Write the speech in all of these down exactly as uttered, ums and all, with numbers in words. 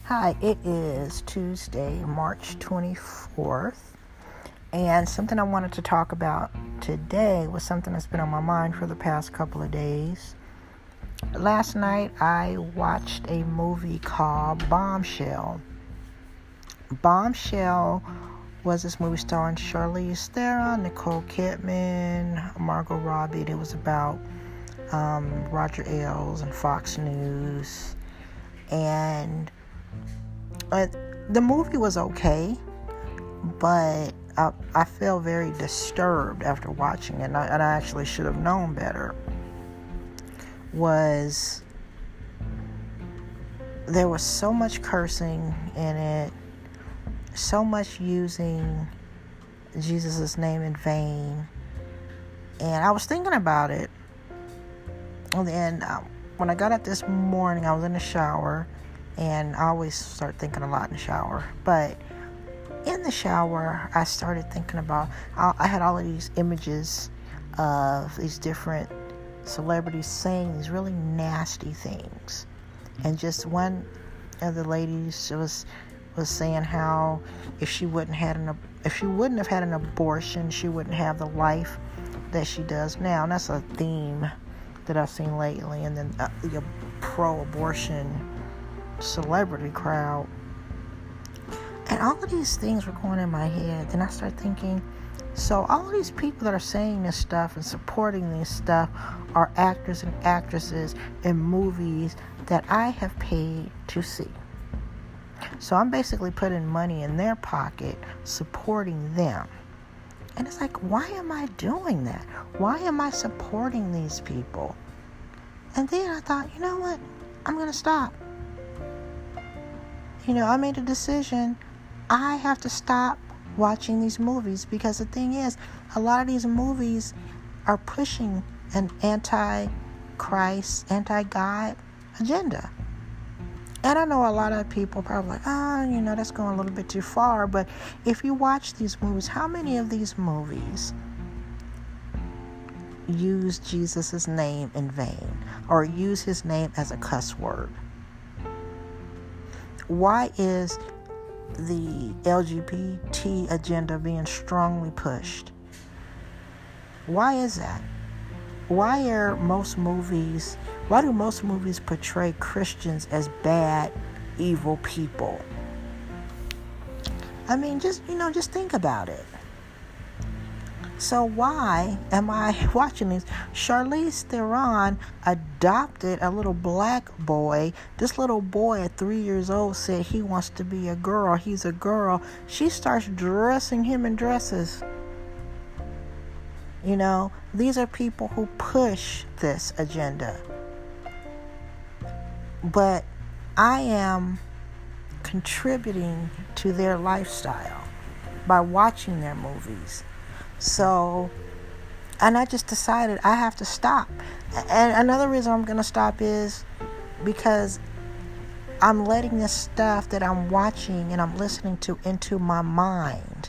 Hi, it is Tuesday, March twenty-fourth, and something I wanted to talk about today was something that's been on my mind for the past couple of days. Last night, I watched a movie called Bombshell. Bombshell was this movie starring Charlize Theron, Nicole Kidman, Margot Robbie. It was about um, Roger Ailes and Fox News, and Uh, the movie was okay, but I, I felt very disturbed after watching it, and I, and I actually should have known better. Was there was so much cursing in it, so much using Jesus' name in vain, and I was thinking about it. And then uh, when I got up this morning, I was in the shower. And I always start thinking a lot in the shower. But in the shower, I started thinking about, I had all of these images of these different celebrities saying these really nasty things. And just one of the ladies was was saying how if she wouldn't had an if she wouldn't have had an abortion, she wouldn't have the life that she does now. And that's a theme that I've seen lately. And then uh, the pro-abortion celebrity crowd, and all of these things were going in my head. Then I started thinking, so all of these people that are saying this stuff and supporting this stuff are actors and actresses in movies that I have paid to see. So I'm basically putting money in their pocket, supporting them. And it's like, why am I doing that? Why am I supporting these people? And then I thought, you know what? I'm going to stop. You know, I made a decision. I have to stop watching these movies because the thing is, a lot of these movies are pushing an anti-Christ, anti-God agenda. And I know a lot of people probably like, oh, you know, that's going a little bit too far. But if you watch these movies, how many of these movies use Jesus' name in vain or use his name as a cuss word? Why is the L G B T agenda being strongly pushed? Why is that? Why are most movies, why do most movies portray Christians as bad, evil people? I mean, just, you know, just think about it. So why am I watching this? Charlize Theron adopted a little black boy. This little boy at three years old said he wants to be a girl. He's a girl. She starts dressing him in dresses. You know, these are people who push this agenda. But I am contributing to their lifestyle by watching their movies. So, and I just decided I have to stop. And another reason I'm going to stop is because I'm letting this stuff that I'm watching and I'm listening to into my mind.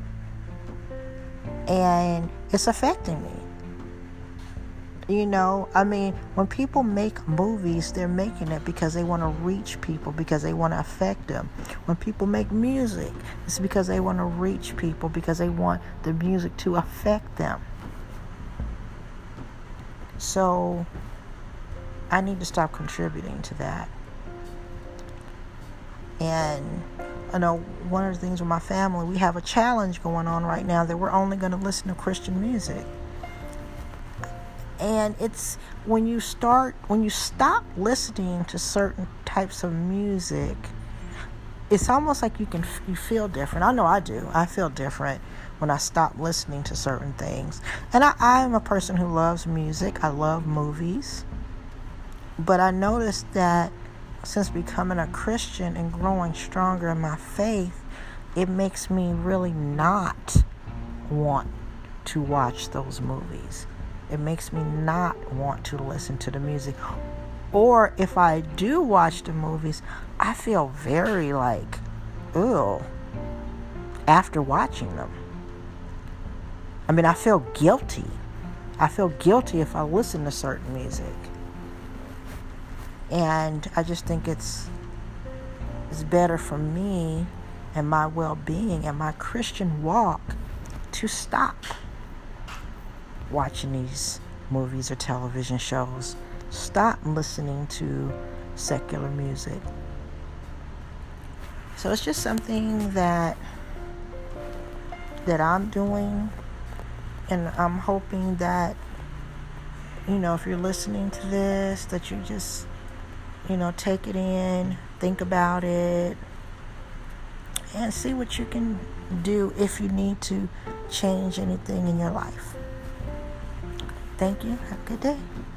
And it's affecting me. You know, I mean, when people make movies, they're making it because they want to reach people, because they want to affect them. When people make music, it's because they want to reach people, because they want the music to affect them. So, I need to stop contributing to that. And I know one of the things with my family, we have a challenge going on right now that we're only going to listen to Christian music. And it's when you start, when you stop listening to certain types of music, it's almost like you can you feel different. I know I do. I feel different when I stop listening to certain things. And I, I am a person who loves music. I love movies. But I noticed that since becoming a Christian and growing stronger in my faith, it makes me really not want to watch those movies. It makes me not want to listen to the music. Or if I do watch the movies, I feel very like, ew, after watching them. I mean, I feel guilty. I feel guilty if I listen to certain music. And I just think it's it's better for me and my well-being and my Christian walk to stop watching these movies or television shows. Stop listening to secular music. So it's just something that that I'm doing, and I'm hoping that, you know, if you're listening to this, that you just, you know, take it in, think about it, and see what you can do if you need to change anything in your life. Thank you. Have a good day.